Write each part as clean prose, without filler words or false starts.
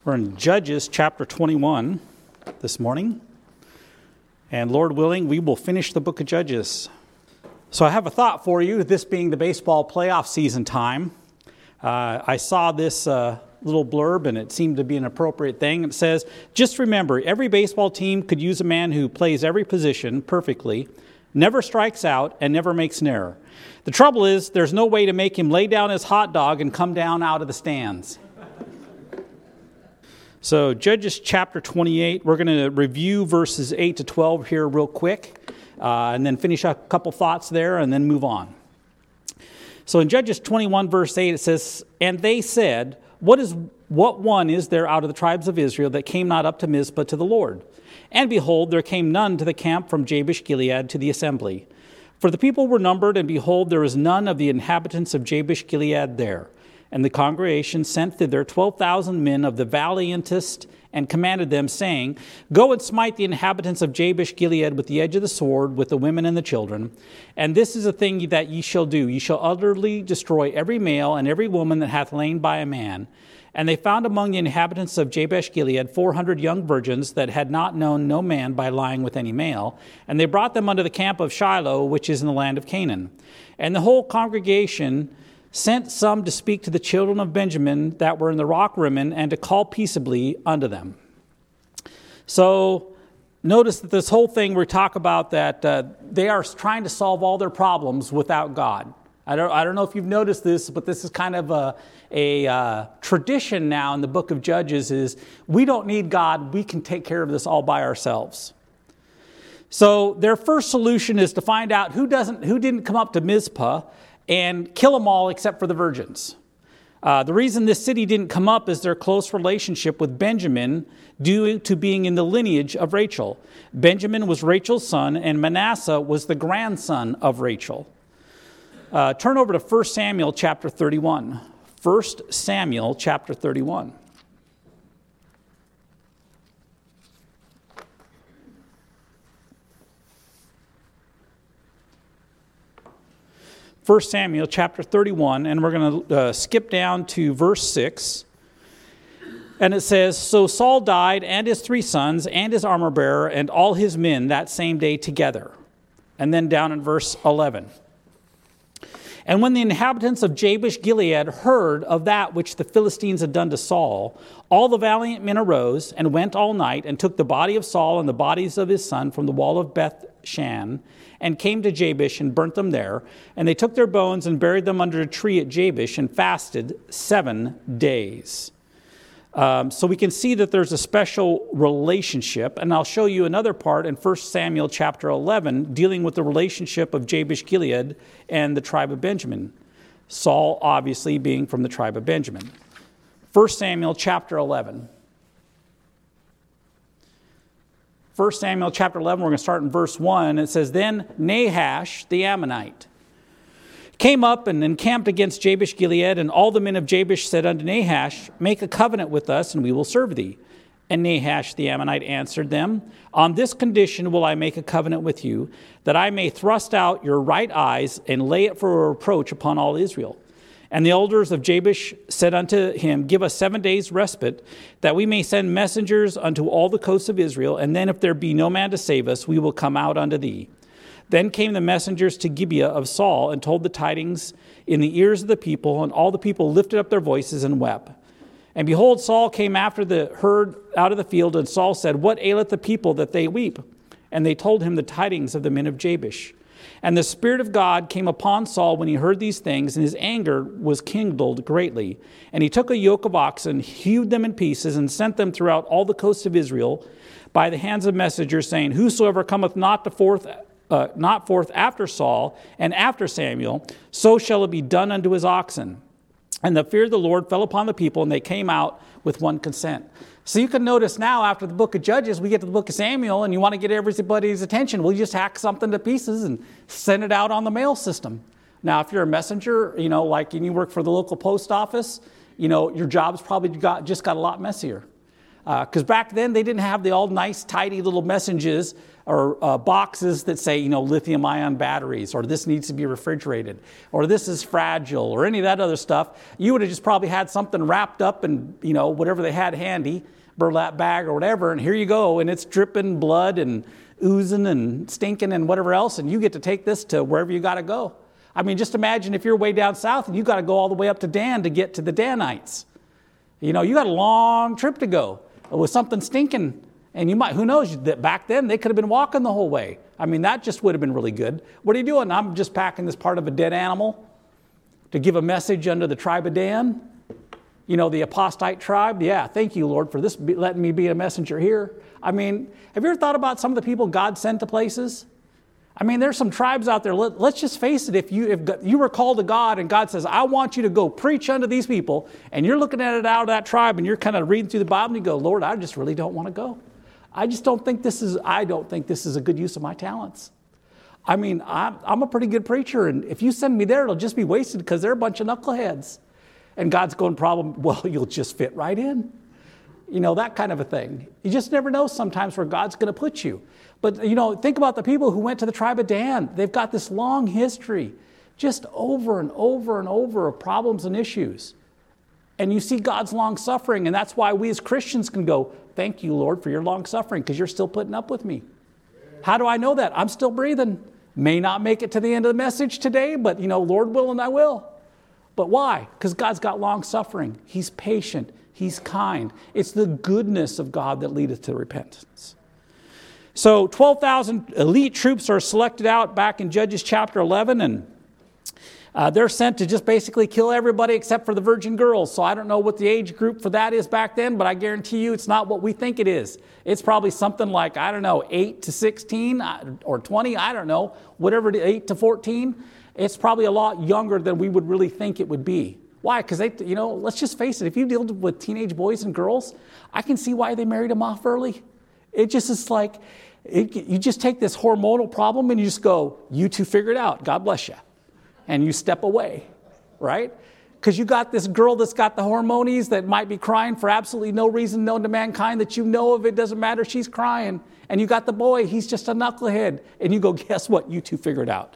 We're in Judges chapter 21 this morning, and Lord willing, we will finish the book of Judges. So I have a thought for you, this being the baseball playoff season time. I saw this little blurb, and it seemed to be an appropriate thing. It says, just remember, every baseball team could use a man who plays every position perfectly, never strikes out, and never makes an error. The trouble is, there's no way to make him lay down his hot dog and come down out of the stands. So Judges chapter 28, we're going to review verses 8 to 12 here real quick, and then finish up a couple thoughts there, and then move on. So in Judges 21 verse 8 it says, and they said, what one is there out of the tribes of Israel that came not up to Mizpah to the Lord? And behold, there came none to the camp from Jabesh Gilead to the assembly. For the people were numbered, and behold, there was none of the inhabitants of Jabesh Gilead there. And the congregation sent thither 12,000 men of the valiantest, and commanded them, saying, go and smite the inhabitants of Jabesh Gilead with the edge of the sword, with the women and the children. And this is a thing that ye shall do. Ye shall utterly destroy every male and every woman that hath lain by a man. And they found among the inhabitants of Jabesh Gilead 400 young virgins that had not known no man by lying with any male. And they brought them unto the camp of Shiloh, which is in the land of Canaan. And the whole congregation sent some to speak to the children of Benjamin that were in the rock rimmon, and to call peaceably unto them. So notice that this whole thing we talk about that they are trying to solve all their problems without God. I don't know if you've noticed this, but this is kind of a tradition now in the book of Judges is we don't need God. We can take care of this all by ourselves. So their first solution is to find out who didn't come up to Mizpah and kill them all except for the virgins. The reason this city didn't come up is their close relationship with Benjamin due to being in the lineage of Rachel. Benjamin was Rachel's son, and Manasseh was the grandson of Rachel. Turn over to 1 Samuel chapter 31. 1 Samuel chapter 31. 1 Samuel chapter 31, and we're going to skip down to verse 6. And it says, so Saul died, and his 3 sons, and his armor-bearer, and all his men that same day together. And then down in verse 11. And when the inhabitants of Jabesh Gilead heard of that which the Philistines had done to Saul, all the valiant men arose, and went all night, and took the body of Saul and the bodies of his son from the wall of Beth-shan, and came to Jabesh and burnt them there. And they took their bones and buried them under a tree at Jabesh and fasted 7 days. So we can see that there's a special relationship. And I'll show you another part in 1 Samuel chapter 11 dealing with the relationship of Jabesh Gilead and the tribe of Benjamin. Saul obviously being from the tribe of Benjamin. 1 Samuel chapter 11. 1 Samuel chapter 11, we're going to start in verse 1. It says, then Nahash the Ammonite came up and encamped against Jabesh Gilead, and all the men of Jabesh said unto Nahash, make a covenant with us, and we will serve thee. And Nahash the Ammonite answered them, on this condition will I make a covenant with you, that I may thrust out your right eyes and lay it for a reproach upon all Israel. And the elders of Jabesh said unto him, give us 7 days' respite, that we may send messengers unto all the coasts of Israel, and then if there be no man to save us, we will come out unto thee. Then came the messengers to Gibeah of Saul, and told the tidings in the ears of the people, and all the people lifted up their voices and wept. And behold, Saul came after the herd out of the field, and Saul said, what aileth the people that they weep? And they told him the tidings of the men of Jabesh. And the Spirit of God came upon Saul when he heard these things, and his anger was kindled greatly. And he took a yoke of oxen, hewed them in pieces, and sent them throughout all the coasts of Israel by the hands of messengers, saying, whosoever cometh not forth after Saul and after Samuel, so shall it be done unto his oxen. And the fear of the Lord fell upon the people, and they came out with one consent. So you can notice now, after the book of Judges, we get to the book of Samuel, and you want to get everybody's attention. Well, you just hack something to pieces and send it out on the mail system. Now, if you're a messenger, and you work for the local post office, your job's probably just got a lot messier. Because back then they didn't have the all nice, tidy little messages or boxes that say, lithium-ion batteries, or this needs to be refrigerated, or this is fragile, or any of that other stuff. You would have just probably had something wrapped up in, whatever they had handy, burlap bag or whatever, and here you go, and it's dripping blood and oozing and stinking and whatever else, and you get to take this to wherever you got to go. I mean, just imagine if you're way down south and you got to go all the way up to Dan to get to the Danites. You got a long trip to go with something stinking. And you might, who knows, that back then they could have been walking the whole way. I mean, that just would have been really good. What are you doing? I'm just packing this part of a dead animal to give a message under the tribe of Dan. The apostate tribe. Yeah, thank you, Lord, for this, letting me be a messenger here. I mean, have you ever thought about some of the people God sent to places? I mean, there's some tribes out there. Let's just face it. If you were called to God and God says, I want you to go preach unto these people, and you're looking at it out of that tribe and you're kind of reading through the Bible and you go, Lord, I just really don't want to go. I don't think this is a good use of my talents. I mean, I'm a pretty good preacher, and if you send me there, it'll just be wasted because they're a bunch of knuckleheads. And God's going, well, you'll just fit right in. That kind of a thing. You just never know sometimes where God's going to put you. But, think about the people who went to the tribe of Dan. They've got this long history, just over and over and over of problems and issues. And you see God's long suffering, and that's why we as Christians can go, thank you, Lord, for your long suffering, because you're still putting up with me. How do I know that? I'm still breathing. May not make it to the end of the message today, but, Lord willing, I will. But why? Because God's got long suffering. He's patient. He's kind. It's the goodness of God that leadeth to repentance. So 12,000 elite troops are selected out back in Judges chapter 11, and they're sent to just basically kill everybody except for the virgin girls. So I don't know what the age group for that is back then, but I guarantee you it's not what we think it is. It's probably something like, 8 to 16 or 20, I don't know, whatever, 8 to 14. It's probably a lot younger than we would really think it would be. Why? Because let's just face it, if you deal with teenage boys and girls, I can see why they married them off early. It just is like, you just take this hormonal problem and you just go, you two figure it out, God bless you. And you step away, right? Because you got this girl that's got the hormonies that might be crying for absolutely no reason known to mankind that you know of. It doesn't matter, she's crying. And you got the boy, he's just a knucklehead. And you go, guess what? You two figure it out.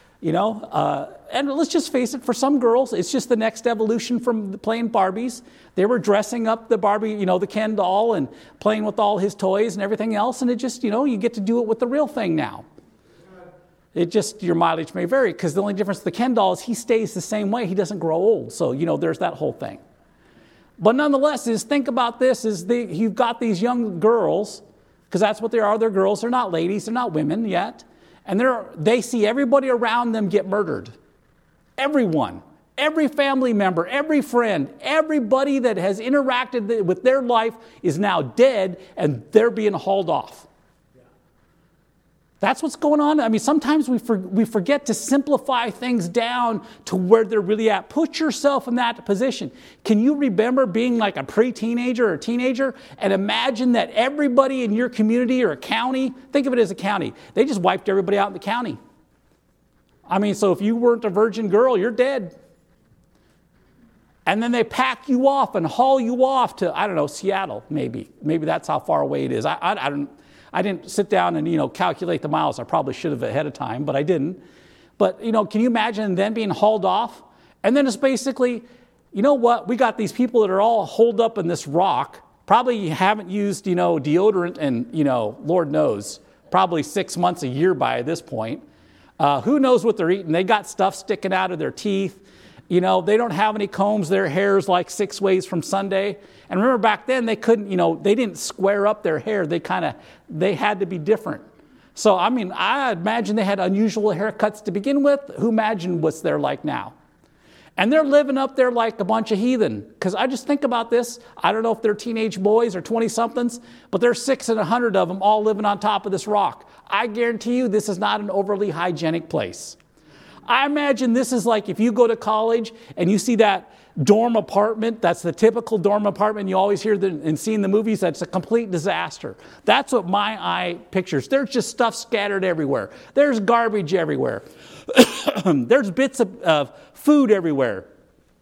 And let's just face it, for some girls, it's just the next evolution from playing Barbies. They were dressing up the Barbie, the Ken doll, and playing with all his toys and everything else. And it just, you get to do it with the real thing now. It just, your mileage may vary, because the only difference with the Ken doll is he stays the same way. He doesn't grow old. So, there's that whole thing. But nonetheless, think about this, you've got these young girls, because that's what they are. They're girls. They're not ladies. They're not women yet. And they see everybody around them get murdered. Everyone. Every family member, every friend, everybody that has interacted with their life is now dead, and they're being hauled off. That's what's going on. I mean, sometimes we forget to simplify things down to where they're really at. Put yourself in that position. Can you remember being like a pre-teenager or a teenager and imagine that everybody in your community or a county, think of it as a county, they just wiped everybody out in the county. I mean, so if you weren't a virgin girl, you're dead. And then they pack you off and haul you off to, Seattle, maybe. Maybe that's how far away it is. I didn't sit down and, calculate the miles. I probably should have ahead of time, but I didn't. But, can you imagine then being hauled off? And then it's basically, you know what? We got these people that are all holed up in this rock. Probably haven't used, deodorant and, Lord knows, probably 6 months, a year by this point. Who knows what they're eating? They got stuff sticking out of their teeth. They don't have any combs. Their hair's like 6 ways from Sunday. And remember back then they couldn't, they didn't square up their hair. They had to be different. So, I imagine they had unusual haircuts to begin with. Who imagine what's they're like now? And they're living up there like a bunch of heathen. Because I just think about this. I don't know if they're teenage boys or 20-somethings, but there's 600 and 100 of them all living on top of this rock. I guarantee you this is not an overly hygienic place. I imagine this is like if you go to college and you see that dorm apartment, that's the typical dorm apartment you always hear and see in the movies, that's a complete disaster. That's what my eye pictures. There's just stuff scattered everywhere. There's garbage everywhere. There's bits of food everywhere.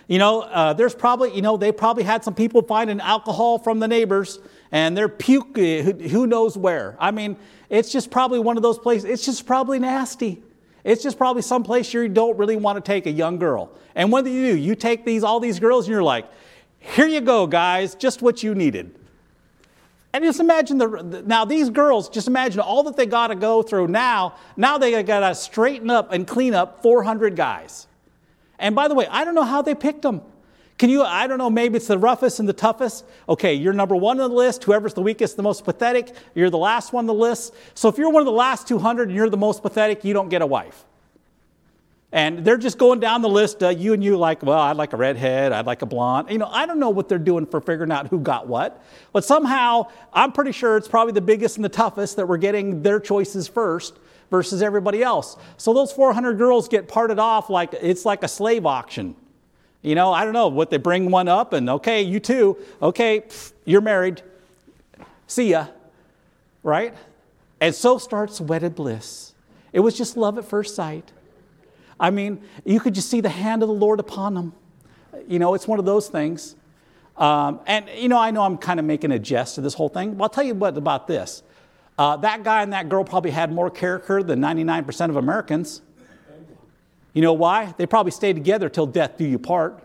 There's probably, they probably had some people finding alcohol from the neighbors and they're puke, who knows where. I mean, it's just probably one of those places. It's just probably nasty. It's just probably some place you don't really want to take a young girl. And what do? You take all these girls and you're like, here you go, guys, just what you needed. And just imagine now these girls, just imagine all that they got to go through now. Now they got to straighten up and clean up 400 guys. And by the way, I don't know how they picked them. I don't know, maybe it's the roughest and the toughest. Okay, you're number one on the list. Whoever's the weakest, the most pathetic, you're the last one on the list. So if you're one of the last 200 and you're the most pathetic, you don't get a wife. And they're just going down the list, you and you like, well, I'd like a redhead, I'd like a blonde. I don't know what they're doing for figuring out who got what. But somehow, I'm pretty sure it's probably the biggest and the toughest that we're getting their choices first versus everybody else. So those 400 girls get parted off like it's like a slave auction. I don't know what they bring one up and okay, you too. Okay, you're married. See ya. Right? And so starts wedded bliss. It was just love at first sight. I mean, you could just see the hand of the Lord upon them. It's one of those things. And I know I'm kind of making a jest of this whole thing. But I'll tell you what about this. That guy and that girl probably had more character than 99% of Americans. You know why? They probably stayed together till death do you part.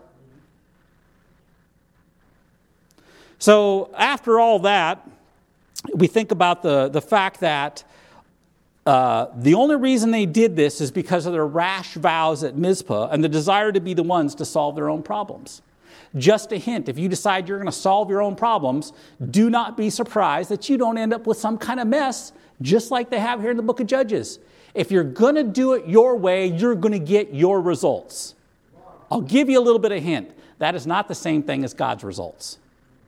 So after all that, we think about the fact that the only reason they did this is because of their rash vows at Mizpah and the desire to be the ones to solve their own problems. Just a hint, if you decide you're going to solve your own problems, do not be surprised that you don't end up with some kind of mess, just like they have here in the book of Judges. If you're going to do it your way, you're going to get your results. I'll give you a little bit of hint. That is not the same thing as God's results.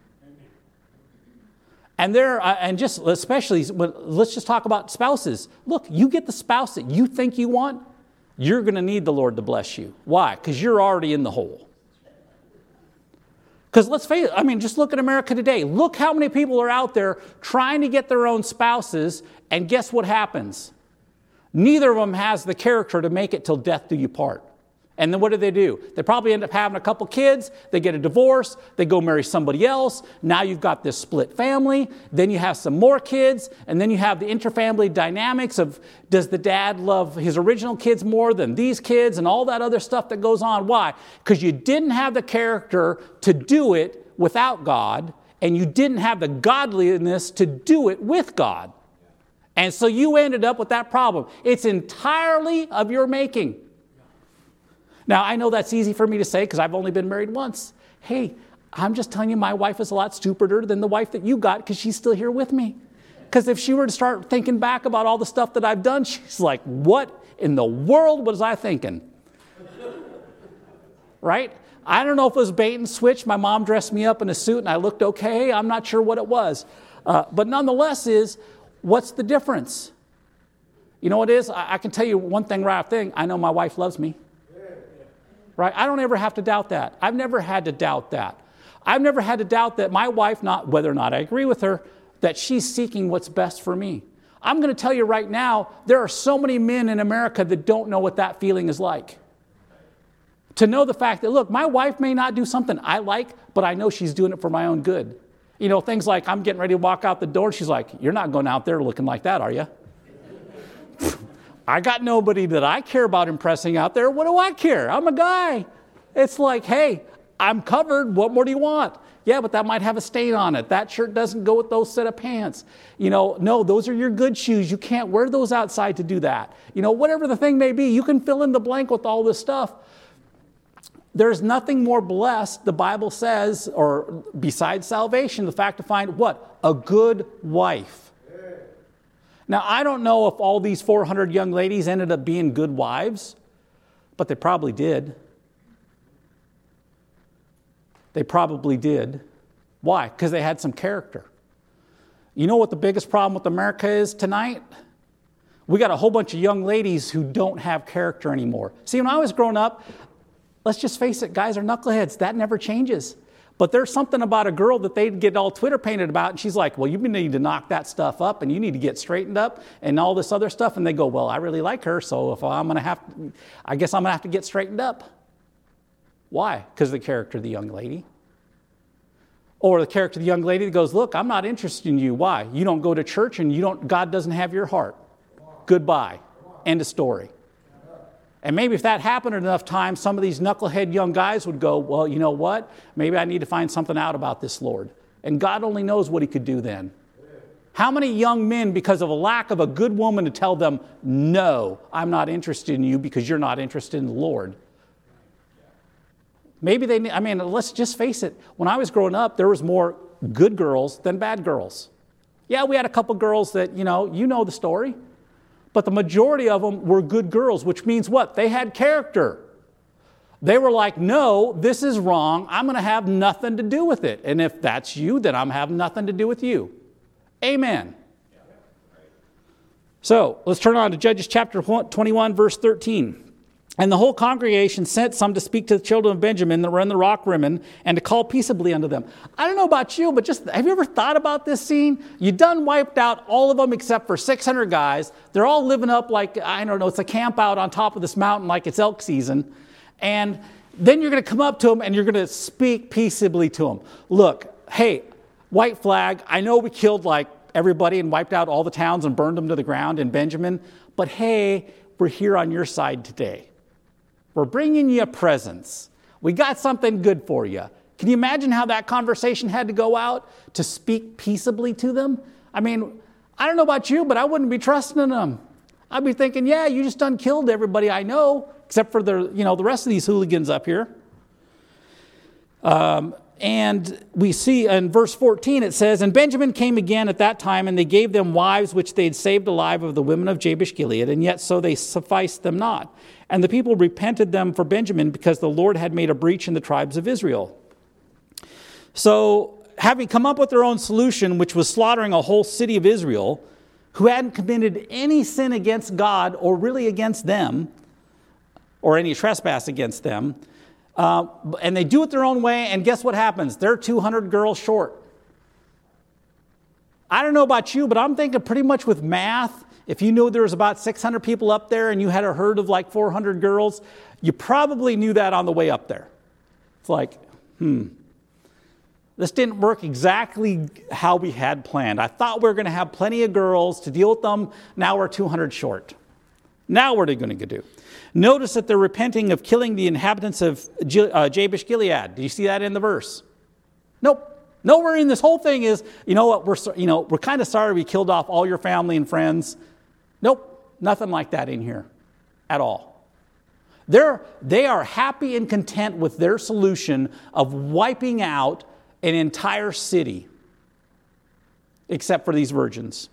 And let's just talk about spouses. Look, you get the spouse that you think you want, you're going to need the Lord to bless you. Why? Because you're already in the hole. Because let's face it, just look at America today. Look how many people are out there trying to get their own spouses, and guess what happens? Neither of them has the character to make it till death do you part. And then what do? They probably end up having a couple kids. They get a divorce. They go marry somebody else. Now you've got this split family. Then you have some more kids. And then you have the interfamily dynamics of, does the dad love his original kids more than these kids? And all that other stuff that goes on. Why? Because you didn't have the character to do it without God. And you didn't have the godliness to do it with God. And so you ended up with that problem. It's entirely of your making. Now, I know that's easy for me to say because I've only been married once. Hey, I'm just telling you my wife is a lot stupider than the wife that you got because she's still here with me. Because if she were to start thinking back about all the stuff that I've done, she's like, what in the world was I thinking? Right? I don't know if it was bait and switch. My mom dressed me up in a suit and I looked okay. I'm not sure what it was. But nonetheless what's the difference? You know what it is? I can tell you one thing right off thing. I know my wife loves me. Right? I don't ever have to doubt that. I've never had to doubt that. I've never had to doubt that my wife, not whether or not I agree with her, that she's seeking what's best for me. I'm going to tell you right now, there are so many men in America that don't know what that feeling is like. To know the fact that, look, my wife may not do something I like, but I know she's doing it for my own good. Things like I'm getting ready to walk out the door, and she's like, you're not going out there looking like that, are you? I got nobody that I care about impressing out there. What do I care? I'm a guy. It's like, hey, I'm covered. What more do you want? Yeah, but that might have a stain on it. That shirt doesn't go with those set of pants. No, those are your good shoes. You can't wear those outside to do that. Whatever the thing may be, you can fill in the blank with all this stuff. There's nothing more blessed, the Bible says, or besides salvation, the fact to find what? A good wife. Now, I don't know if all these 400 young ladies ended up being good wives, but they probably did. They probably did. Why? Because they had some character. You know what the biggest problem with America is tonight? We got a whole bunch of young ladies who don't have character anymore. See, when I was growing up, let's just face it, guys are knuckleheads. That never changes. But there's something about a girl that they'd get all Twitter painted about, and she's like, well, you need to knock that stuff up, and you need to get straightened up, and all this other stuff. And they go, well, I really like her, so if I guess I'm going to have to get straightened up. Why? Because of the character of the young lady. Or the character of the young lady that goes, look, I'm not interested in you. Why? You don't go to church and God doesn't have your heart. Goodbye. End of story. And maybe if that happened enough times, some of these knucklehead young guys would go, well, you know what? Maybe I need to find something out about this Lord. And God only knows what he could do then. How many young men, because of a lack of a good woman to tell them, no, I'm not interested in you because you're not interested in the Lord. Maybe let's just face it. When I was growing up, there was more good girls than bad girls. Yeah, we had a couple girls that, you know the story. But the majority of them were good girls, which means what? They had character. They were like, no, this is wrong. I'm going to have nothing to do with it. And if that's you, then I'm having nothing to do with you. Amen. So let's turn on to Judges chapter 21, verse 13. And the whole congregation sent some to speak to the children of Benjamin that were in the rock rimmon and to call peaceably unto them. I don't know about you, but have you ever thought about this scene? You done wiped out all of them except for 600 guys. They're all living up like, I don't know, it's a camp out on top of this mountain like it's elk season. And then you're going to come up to them and you're going to speak peaceably to them. Look, hey, white flag, I know we killed like everybody and wiped out all the towns and burned them to the ground in Benjamin, but hey, we're here on your side today. We're bringing you presents. We got something good for you. Can you imagine how that conversation had to go out to speak peaceably to them? I mean, I don't know about you, but I wouldn't be trusting them. I'd be thinking, yeah, you just done killed everybody I know, except for the rest of these hooligans up here. And we see in verse 14, it says, and Benjamin came again at that time, and they gave them wives which they had saved alive of the women of Jabesh Gilead, and yet so they sufficed them not. And the people repented them for Benjamin because the Lord had made a breach in the tribes of Israel. So having come up with their own solution, which was slaughtering a whole city of Israel, who hadn't committed any sin against God or really against them, or any trespass against them, and they do it their own way, and guess what happens? They're 200 girls short. I don't know about you, but I'm thinking pretty much with math, if you knew there was about 600 people up there and you had a herd of like 400 girls, you probably knew that on the way up there. It's like, this didn't work exactly how we had planned. I thought we were going to have plenty of girls to deal with them. Now we're 200 short. Now what are they going to do? Notice that they're repenting of killing the inhabitants of Jabesh Gilead. Do you see that in the verse? Nope. Nowhere in this whole thing is, you know what, we're kind of sorry we killed off all your family and friends. Nope, nothing like that in here at all. They are happy and content with their solution of wiping out an entire city, except for these virgins.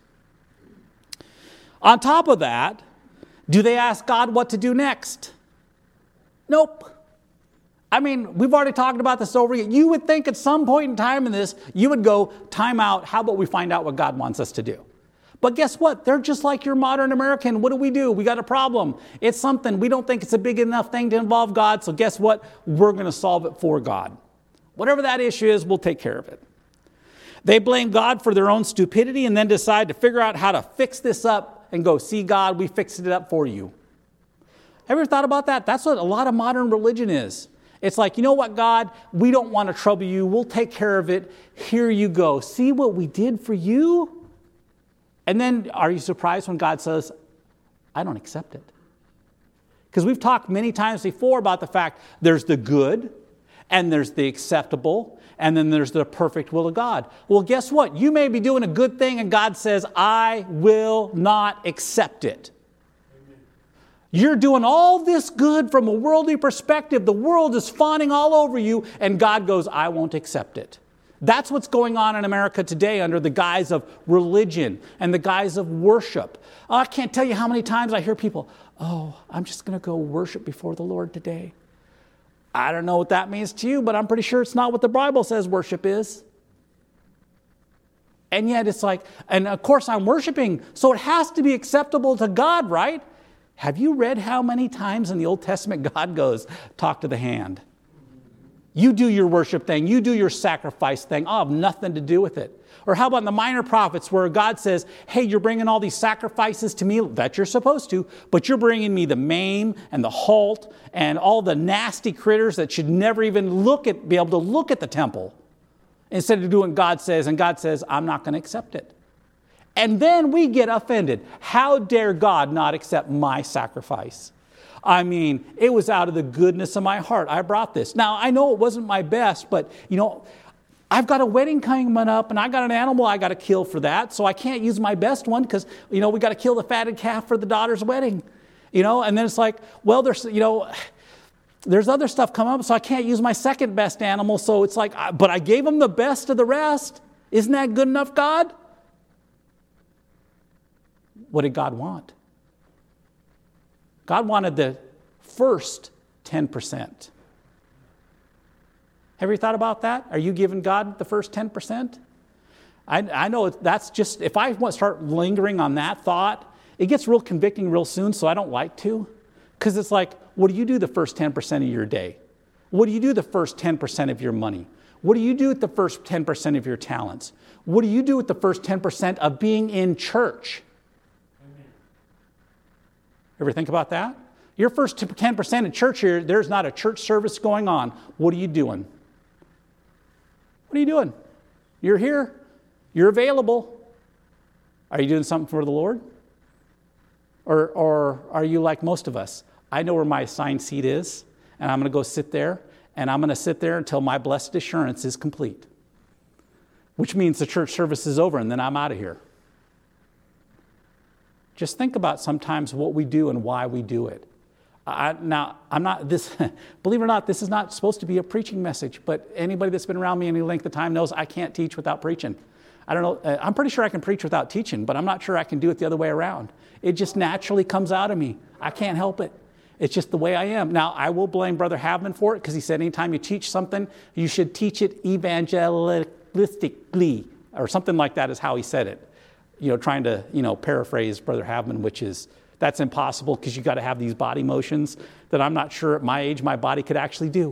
On top of that, do they ask God what to do next? Nope. I mean, we've already talked about this over again. You would think at some point in time in this, you would go, time out, how about we find out what God wants us to do? But guess what? They're just like your modern American. What do? We got a problem. It's something. We don't think it's a big enough thing to involve God, so guess what? We're going to solve it for God. Whatever that issue is, we'll take care of it. They blame God for their own stupidity and then decide to figure out how to fix this up and go, see, God, we fixed it up for you. Ever thought about that? That's what a lot of modern religion is. It's like, you know what, God? We don't want to trouble you. We'll take care of it. Here you go. See what we did for you? And then are you surprised when God says, I don't accept it? Because we've talked many times before about the fact there's the good and there's the acceptable and then there's the perfect will of God. Well, guess what? You may be doing a good thing and God says, I will not accept it. You're doing all this good from a worldly perspective. The world is fawning all over you, and God goes, I won't accept it. That's what's going on in America today under the guise of religion and the guise of worship. I can't tell you how many times I hear people, I'm just going to go worship before the Lord today. I don't know what that means to you, but I'm pretty sure it's not what the Bible says worship is. And yet it's like, and of course I'm worshiping, so it has to be acceptable to God, right? Have you read how many times in the Old Testament God goes, talk to the hand? You do your worship thing. You do your sacrifice thing. I'll have nothing to do with it. Or how about in the minor prophets where God says, hey, you're bringing all these sacrifices to me that you're supposed to, but you're bringing me the maim and the halt and all the nasty critters that should never even be able to look at the temple. Instead of doing what God says, and God says, I'm not going to accept it. And then we get offended. How dare God not accept my sacrifice? I mean, it was out of the goodness of my heart I brought this. Now, I know it wasn't my best, but, I've got a wedding coming up, and I got an animal I got to kill for that, so I can't use my best one because, we got to kill the fatted calf for the daughter's wedding. And then it's like, well, there's other stuff coming up, so I can't use my second best animal, so it's like, but I gave him the best of the rest. Isn't that good enough, God? What did God want? God wanted the first 10%. Have you thought about that? Are you giving God the first 10%? I know that's just, if I start lingering on that thought, it gets real convicting real soon, so I don't like to. Because it's like, what do you do the first 10% of your day? What do you do the first 10% of your money? What do you do with the first 10% of your talents? What do you do with the first 10% of being in church? Ever think about that? Your first 10% in church here, there's not a church service going on. What are you doing? What are you doing? You're here. You're available. Are you doing something for the Lord? Or are you like most of us? I know where my assigned seat is, and I'm going to go sit there, and I'm going to sit there until my blessed assurance is complete, which means the church service is over, and then I'm out of here. Just think about sometimes what we do and why we do it. Believe it or not, this is not supposed to be a preaching message, but anybody that's been around me any length of time knows I can't teach without preaching. I don't know, I'm pretty sure I can preach without teaching, but I'm not sure I can do it the other way around. It just naturally comes out of me. I can't help it. It's just the way I am. Now, I will blame Brother Havman for it because he said anytime you teach something, you should teach it evangelistically, or something like that is how he said it. Trying to, paraphrase Brother Havman, which is, that's impossible because you got to have these body motions that I'm not sure at my age my body could actually do.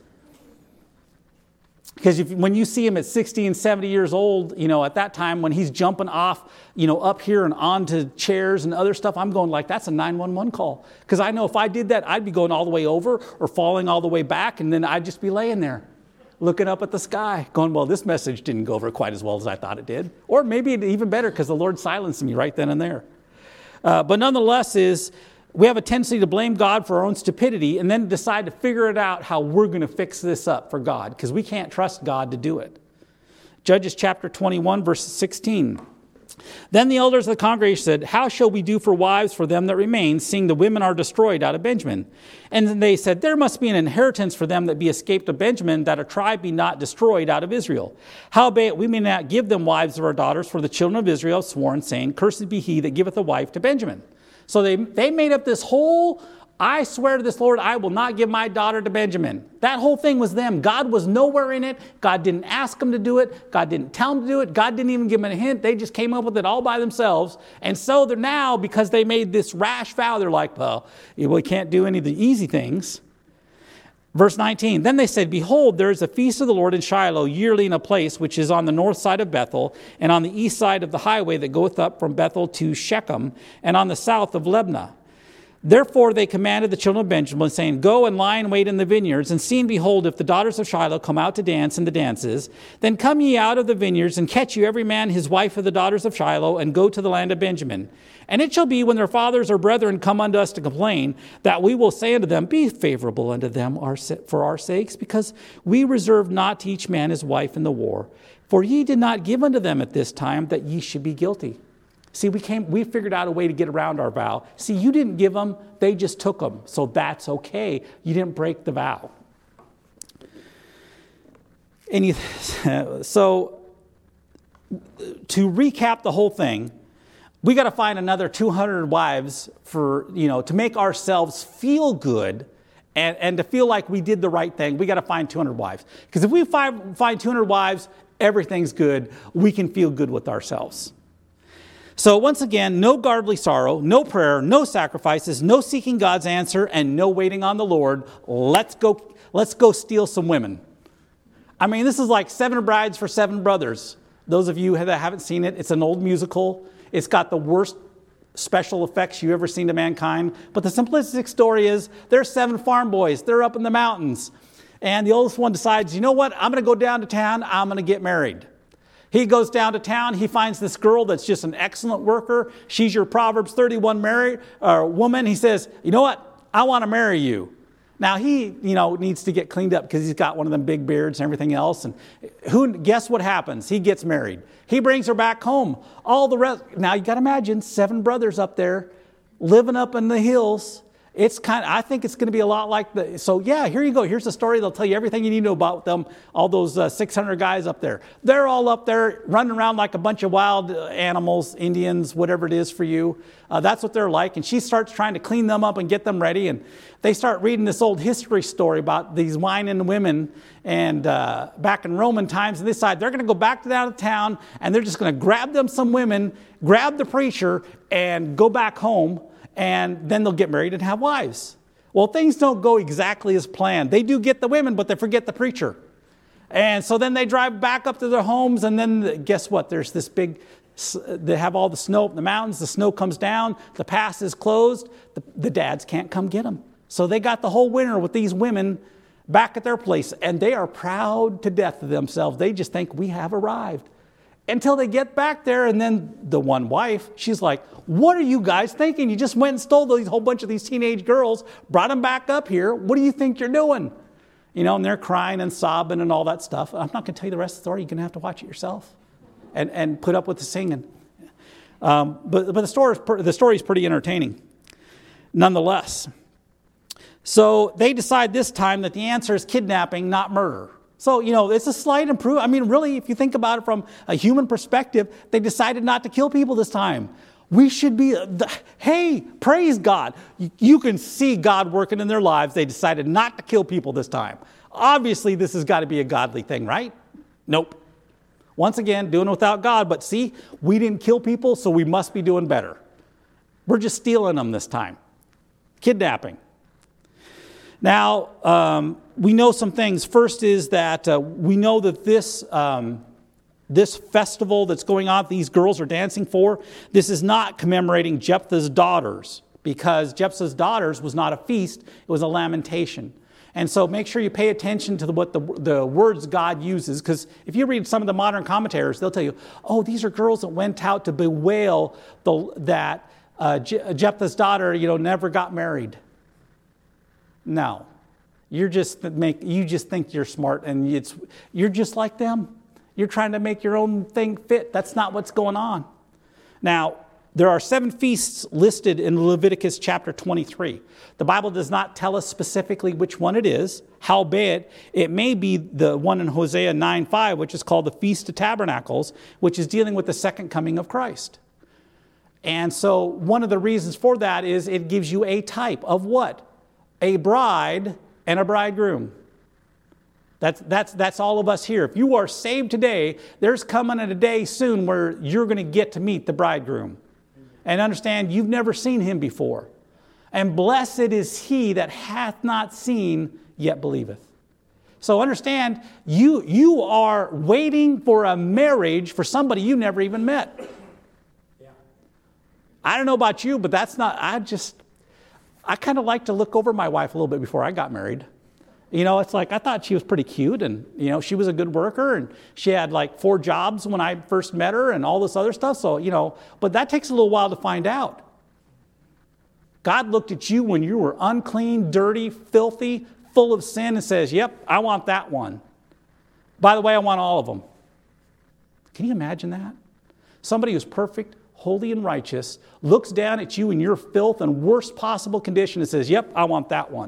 Because when you see him at 60 and 70 years old, at that time when he's jumping off, up here and onto chairs and other stuff, I'm going like, that's a 911 call. Because I know if I did that, I'd be going all the way over or falling all the way back, and then I'd just be laying there looking up at the sky going, well, this message didn't go over quite as well as I thought it did. Or maybe even better because the Lord silenced me right then and there. But nonetheless we have a tendency to blame God for our own stupidity and then decide to figure it out how we're going to fix this up for God because we can't trust God to do it. Judges chapter 21, verse 16. Then the elders of the congregation said, how shall we do for wives for them that remain, seeing the women are destroyed out of Benjamin? And then they said, there must be an inheritance for them that be escaped of Benjamin, that a tribe be not destroyed out of Israel. Howbeit we may not give them wives of our daughters, for the children of Israel have sworn, saying, cursed be he that giveth a wife to Benjamin. So they made up this whole, I swear to this Lord, I will not give my daughter to Benjamin. That whole thing was them. God was nowhere in it. God didn't ask them to do it. God didn't tell them to do it. God didn't even give them a hint. They just came up with it all by themselves. And so they're now, because they made this rash vow, they're like, well, we can't do any of the easy things. Verse 19, then they said, behold, there is a feast of the Lord in Shiloh yearly in a place which is on the north side of Bethel, and on the east side of the highway that goeth up from Bethel to Shechem, and on the south of Lebnah. Therefore they commanded the children of Benjamin, saying, go and lie in wait in the vineyards, and see and behold, if the daughters of Shiloh come out to dance in the dances, then come ye out of the vineyards, and catch you every man his wife of the daughters of Shiloh, and go to the land of Benjamin. And it shall be, when their fathers or brethren come unto us to complain, that we will say unto them, be favorable unto them for our sakes, because we reserve not to each man his wife in the war. For ye did not give unto them at this time, that ye should be guilty. See, we figured out a way to get around our vow. See, you didn't give them, they just took them. So that's okay. You didn't break the vow. And so to recap the whole thing, we got to find another 200 wives to make ourselves feel good and to feel like we did the right thing. We got to find 200 wives. Because if we find 200 wives, everything's good. We can feel good with ourselves. So once again, no godly sorrow, no prayer, no sacrifices, no seeking God's answer, and no waiting on the Lord. Let's go steal some women. I mean, this is like Seven Brides for Seven Brothers. Those of you that haven't seen it, it's an old musical. It's got the worst special effects you've ever seen to mankind. But the simplistic story is there's 7 farm boys. They're up in the mountains. And the oldest one decides, you know what? I'm going to go down to town. I'm going to get married. He goes down to town. He finds this girl that's just an excellent worker. She's your Proverbs 31 woman. He says, you know what? I want to marry you. Now, he, needs to get cleaned up because he's got one of them big beards and everything else. And guess what happens? He gets married. He brings her back home. All the rest. Now, you got to imagine 7 brothers up there living up in the hills. I think it's going to be a lot like here you go. Here's the story. They'll tell you everything you need to know about them. All those 600 guys up there. They're all up there running around like a bunch of wild animals, Indians, whatever it is for you. That's what they're like. And she starts trying to clean them up and get them ready. And they start reading this old history story about these whining women and back in Roman times. And they decide they're going to go back down to town and they're just going to grab them some women, grab the preacher, and go back home. And then they'll get married and have wives. Well, things don't go exactly as planned. They do get the women, but they forget the preacher. And so then they drive back up to their homes, and then guess what? There's this they have all the snow up in the mountains. The snow comes down. The pass is closed. The dads can't come get them. So they got the whole winter with these women back at their place, and they are proud to death of themselves. They just think we have arrived. Until they get back there, and then the one wife, she's like, what are you guys thinking? You just went and stole a whole bunch of these teenage girls, brought them back up here. What do you think you're doing? And they're crying and sobbing and all that stuff. I'm not going to tell you the rest of the story. You're going to have to watch it yourself and put up with the singing. But the story is pretty entertaining nonetheless. So they decide this time that the answer is kidnapping, not murder. So, it's a slight improvement. I mean, really, if you think about it from a human perspective, they decided not to kill people this time. We should be, hey, praise God. You can see God working in their lives. They decided not to kill people this time. Obviously, this has got to be a godly thing, right? Nope. Once again, doing it without God. But see, we didn't kill people, so we must be doing better. We're just stealing them this time. Kidnapping. Now, we know some things. First is that we know that this festival that's going on, these girls are dancing for, this is not commemorating Jephthah's daughters, because Jephthah's daughters was not a feast, it was a lamentation. And so make sure you pay attention to what the words God uses, because if you read some of the modern commentators, they'll tell you, oh, these are girls that went out to bewail that Jephthah's daughter, never got married. No, you just think you're smart, and you're just like them. You're trying to make your own thing fit. That's not what's going on. Now, there are 7 feasts listed in Leviticus chapter 23. The Bible does not tell us specifically which one it is. Howbeit, it may be the one in Hosea 9:5, which is called the Feast of Tabernacles, which is dealing with the second coming of Christ. And so one of the reasons for that is it gives you a type of what? A bride and a bridegroom. That's all of us here. If you are saved today, there's coming a day soon where you're going to get to meet the bridegroom. And understand you've never seen him before. And blessed is he that hath not seen, yet believeth. So understand, you are waiting for a marriage for somebody you never even met. Yeah. I don't know about you, but that's not, I kind of like to look over my wife a little bit before I got married. It's like I thought she was pretty cute, and, she was a good worker, and she had like 4 jobs when I first met her and all this other stuff. So, but that takes a little while to find out. God looked at you when you were unclean, dirty, filthy, full of sin, and says, yep, I want that one. By the way, I want all of them. Can you imagine that? Somebody who's perfect, holy, and righteous looks down at you in your filth and worst possible condition and says, yep, I want that one.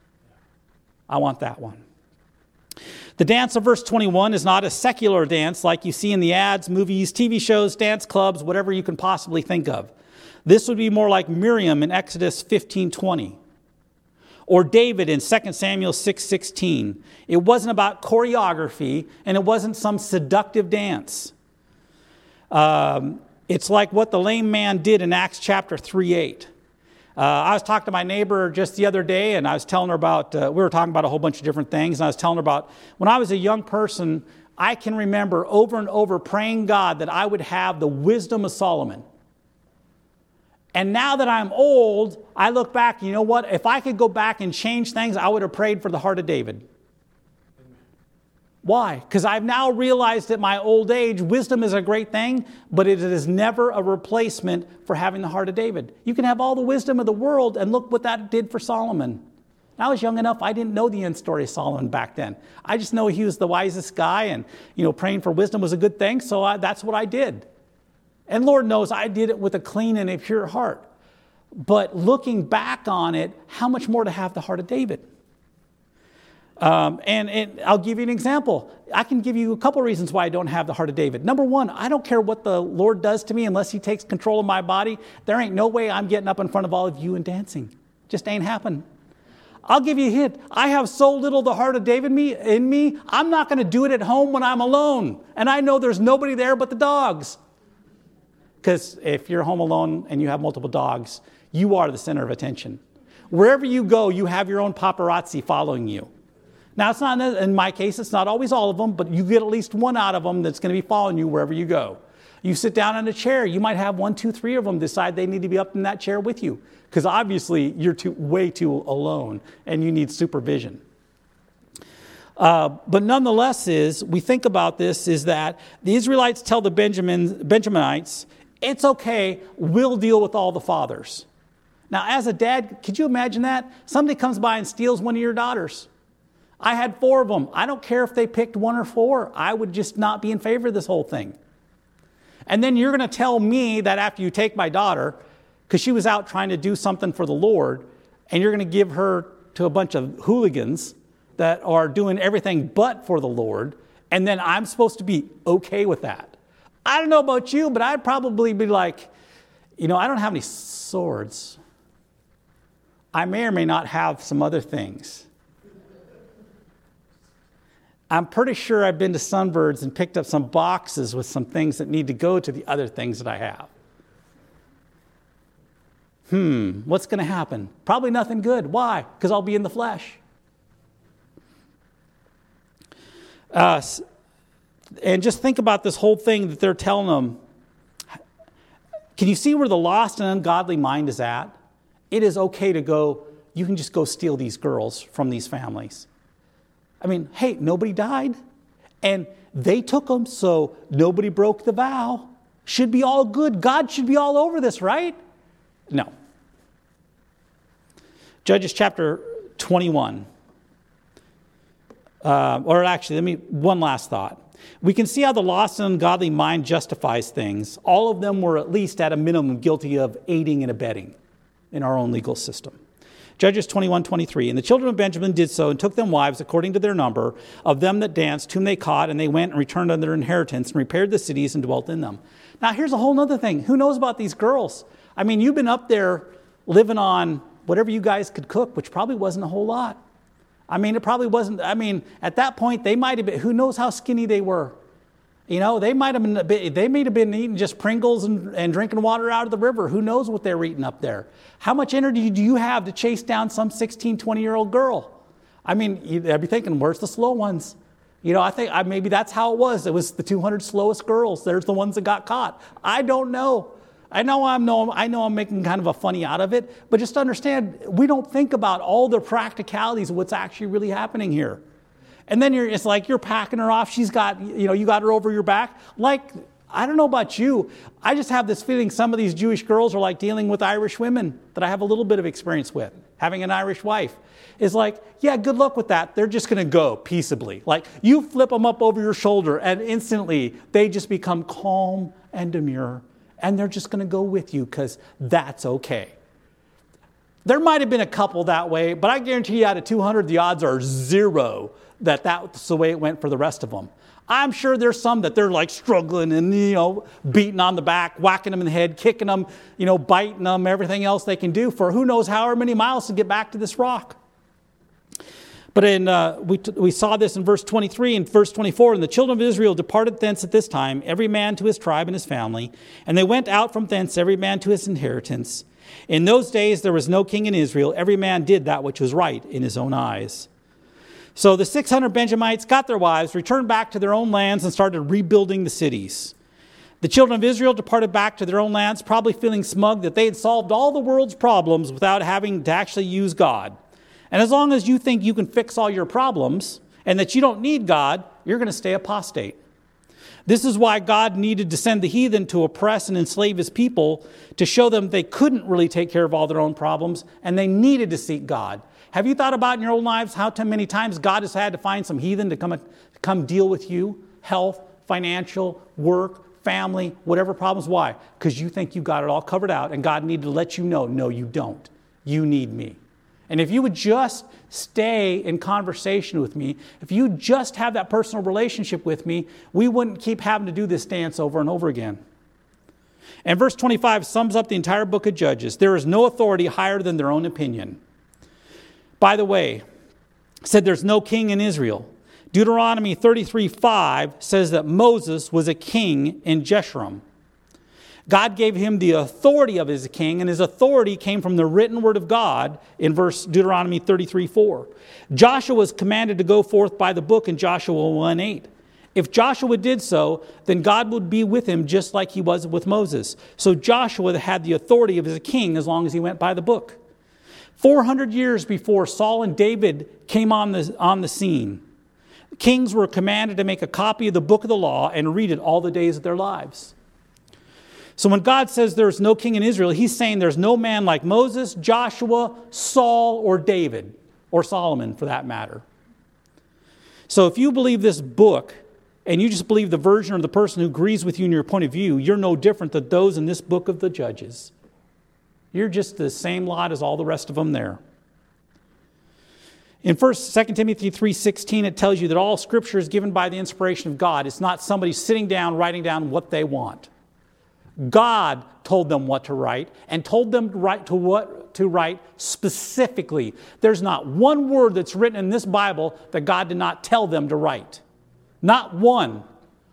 I want that one. The dance of verse 21 is not a secular dance like you see in the ads, movies, TV shows, dance clubs, whatever you can possibly think of. This would be more like Miriam in Exodus 15:20 or David in 2 Samuel 6:16. It wasn't about choreography, and it wasn't some seductive dance. It's like what the lame man did in Acts chapter 3:8. I was talking to my neighbor just the other day, and I was telling her about, we were talking about a whole bunch of different things, and I was telling her about when I was a young person, I can remember over and over praying God that I would have the wisdom of Solomon. And now that I'm old, I look back, you know what? If I could go back and change things, I would have prayed for the heart of David. Why? Because I've now realized at my old age, wisdom is a great thing, but it is never a replacement for having the heart of David. You can have all the wisdom of the world, and look what that did for Solomon. I was young enough, I didn't know the end story of Solomon back then. I just know he was the wisest guy, and praying for wisdom was a good thing, so that's what I did. And Lord knows I did it with a clean and a pure heart. But looking back on it, how much more to have the heart of David? And I'll give you an example. I can give you a couple reasons why I don't have the heart of David. Number one, I don't care what the Lord does to me unless he takes control of my body. There ain't no way I'm getting up in front of all of you and dancing. Just ain't happening. I'll give you a hint. I have so little the heart of David in me, I'm not going to do it at home when I'm alone. And I know there's nobody there but the dogs. Because if you're home alone and you have multiple dogs, you are the center of attention. Wherever you go, you have your own paparazzi following you. Now, it's not, in my case, it's not always all of them, but you get at least one out of them that's going to be following you wherever you go. You sit down in a chair, you might have 1, 2, 3 of them decide they need to be up in that chair with you. Because obviously, you're way too alone and you need supervision. But nonetheless, we think about this, is that the Israelites tell the Benjaminites, it's okay, we'll deal with all the fathers. Now, as a dad, could you imagine that? Somebody comes by and steals one of your daughters. I had 4 of them. I don't care if they picked 1 or 4. I would just not be in favor of this whole thing. And then you're going to tell me that after you take my daughter, because she was out trying to do something for the Lord, and you're going to give her to a bunch of hooligans that are doing everything but for the Lord, and then I'm supposed to be okay with that. I don't know about you, but I'd probably be like, I don't have any swords. I may or may not have some other things. I'm pretty sure I've been to Sunbirds and picked up some boxes with some things that need to go to the other things that I have. What's going to happen? Probably nothing good. Why? Because I'll be in the flesh. And just think about this whole thing that they're telling them. Can you see where the lost and ungodly mind is at? It is okay to go, you can just go steal these girls from these families. I mean, hey, nobody died. And they took them, so nobody broke the vow. Should be all good. God should be all over this, right? No. Judges chapter 21. One last thought. We can see how the lost and ungodly mind justifies things. All of them were at least at a minimum guilty of aiding and abetting in our own legal system. Judges 21:23. And the children of Benjamin did so and took them wives according to their number of them that danced, whom they caught, and they went and returned unto their inheritance and repaired the cities and dwelt in them. Now here's a whole other thing. Who knows about these girls? I mean, you've been up there living on whatever you guys could cook, which probably wasn't a whole lot. I mean, it probably wasn't. I mean, at that point, they might have been, who knows how skinny they were. They may have been eating just Pringles and drinking water out of the river. Who knows what they were eating up there? How much energy do you have to chase down some 16, 20-year-old girl? I mean, I'd be thinking, where's the slow ones? I think maybe that's how it was. It was the 200 slowest girls. There's the ones that got caught. I don't know. I know I'm making kind of a funny out of it, but just understand, we don't think about all the practicalities of what's actually really happening here. And then it's like you're packing her off. She's got, you got her over your back. Like, I don't know about you. I just have this feeling some of these Jewish girls are like dealing with Irish women that I have a little bit of experience with, having an Irish wife. It's like, yeah, good luck with that. They're just going to go peaceably. Like, you flip them up over your shoulder and instantly they just become calm and demure. And they're just going to go with you because that's okay. There might have been a couple that way, but I guarantee you out of 200, the odds are 0 that that's the way it went for the rest of them. I'm sure there's some that they're like struggling and, beating on the back, whacking them in the head, kicking them, biting them, everything else they can do for who knows however many miles to get back to this rock. But we saw this in verse 23 and verse 24. And the children of Israel departed thence at this time, every man to his tribe and his family. And they went out from thence, every man to his inheritance. In those days there was no king in Israel. Every man did that which was right in his own eyes. So the 600 Benjamites got their wives, returned back to their own lands, and started rebuilding the cities. The children of Israel departed back to their own lands, probably feeling smug that they had solved all the world's problems without having to actually use God. And as long as you think you can fix all your problems and that you don't need God, you're going to stay apostate. This is why God needed to send the heathen to oppress and enslave his people, to show them they couldn't really take care of all their own problems, and they needed to seek God. Have you thought about in your own lives how many times God has had to find some heathen to come deal with you? Health, financial, work, family, whatever problems. Why? Because you think you got it all covered out, and God needed to let you know, no, you don't. You need me. And if you would just stay in conversation with me, if you just have that personal relationship with me, we wouldn't keep having to do this dance over and over again. And verse 25 sums up the entire book of Judges. There is no authority higher than their own opinion. By the way, said there's no king in Israel. Deuteronomy 33:5 says that Moses was a king in Jeshurun. God gave him the authority of his king, and his authority came from the written word of God in Deuteronomy 33:4. Joshua was commanded to go forth by the book in Joshua 1:8. If Joshua did so, then God would be with him just like he was with Moses. So Joshua had the authority of his king as long as he went by the book. 400 years before Saul and David came on the scene, kings were commanded to make a copy of the book of the law and read it all the days of their lives. So when God says there's no king in Israel, he's saying there's no man like Moses, Joshua, Saul, or David, or Solomon for that matter. So if you believe this book, and you just believe the version or the person who agrees with you in your point of view, you're no different than those in this book of the Judges. You're just the same lot as all the rest of them there. In 2 Timothy 3:16, it tells you that all Scripture is given by the inspiration of God. It's not somebody sitting down, writing down what they want. God told them what to write and told them to write specifically. There's not one word that's written in this Bible that God did not tell them to write. Not one.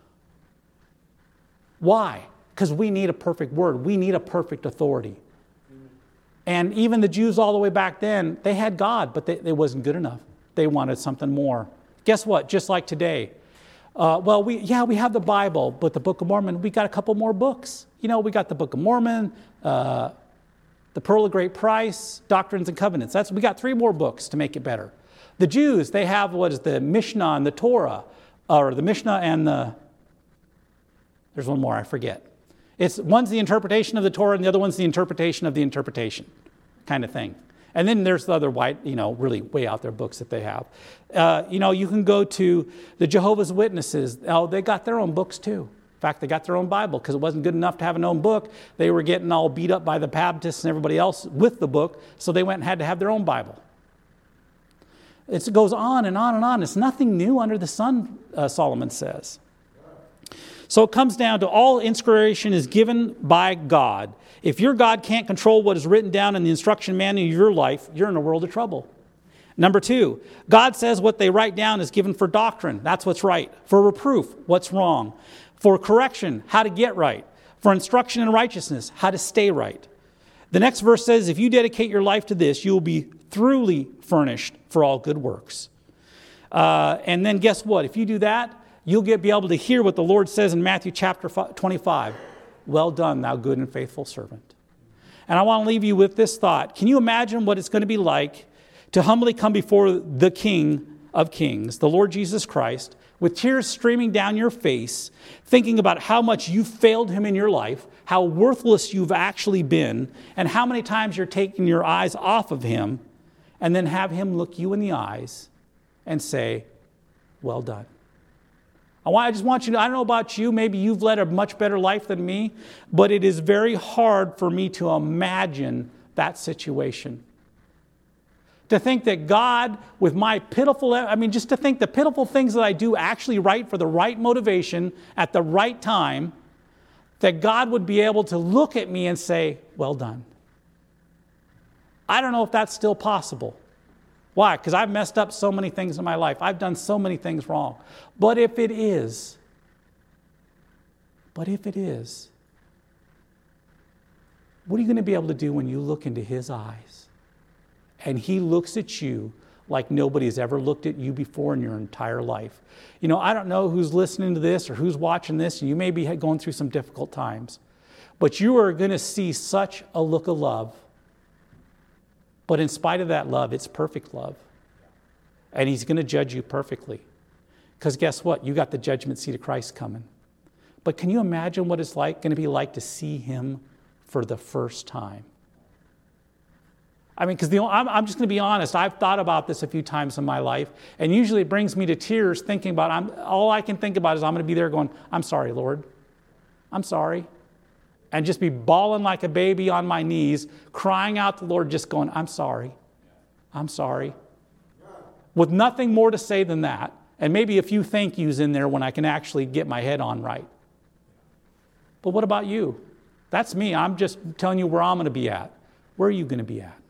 Why? Because we need a perfect word. We need a perfect authority. And even the Jews all the way back then, they had God, but it wasn't good enough. They wanted something more. Guess what? Just like today. We have the Bible, but the Book of Mormon, we got a couple more books. We got the Book of Mormon, the Pearl of Great Price, Doctrines and Covenants. We got 3 more books to make it better. The Jews, they have the Mishnah and the Torah, or the Mishnah and there's one more, I forget. One's the interpretation of the Torah and the other one's the interpretation of the interpretation kind of thing. And then there's the other really way out there books that they have. You can go to the Jehovah's Witnesses. Oh, they got their own books too. In fact, they got their own Bible because it wasn't good enough to have an own book. They were getting all beat up by the Baptists and everybody else with the book, so they went and had to have their own Bible. It goes on and on and on. It's nothing new under the sun, Solomon says. So it comes down to all inspiration is given by God. If your God can't control what is written down in the instruction manual of your life, you're in a world of trouble. Number 2, God says what they write down is given for doctrine. That's what's right. For reproof, what's wrong. For correction, how to get right. For instruction in righteousness, how to stay right. The next verse says, if you dedicate your life to this, you will be thoroughly furnished for all good works. And then guess what? If you do that, you'll be able to hear what the Lord says in Matthew chapter 25. Well done, thou good and faithful servant. And I want to leave you with this thought. Can you imagine what it's going to be like to humbly come before the King of Kings, the Lord Jesus Christ, with tears streaming down your face, thinking about how much you failed him in your life, how worthless you've actually been, and how many times you're taking your eyes off of him, and then have him look you in the eyes and say, well done. I just want you to, I don't know about you, maybe you've led a much better life than me, but it is very hard for me to imagine that situation. To think that God, with my just to think the pitiful things that I do actually right for the right motivation at the right time, that God would be able to look at me and say, well done. I don't know if that's still possible. Why? Because I've messed up so many things in my life. I've done so many things wrong. But if it is, What are you going to be able to do when you look into his eyes and he looks at you like nobody has ever looked at you before in your entire life? You know, I don't know who's listening to this or who's watching this. You may be going through some difficult times, but you are going to see such a look of love. But in spite of that love, it's perfect love. And he's going to judge you perfectly. Because guess what? You got the judgment seat of Christ coming. But can you imagine what it's going to be like to see him for the first time? I mean, because I'm just going to be honest. I've thought about this a few times in my life, and usually it brings me to tears thinking about, all I can think about is I'm going to be there going, I'm sorry, Lord. I'm sorry. And just be bawling like a baby on my knees, crying out to the Lord, just going, I'm sorry. I'm sorry. With nothing more to say than that. And maybe a few thank yous in there when I can actually get my head on right. But what about you? That's me. I'm just telling you where I'm going to be at. Where are you going to be at?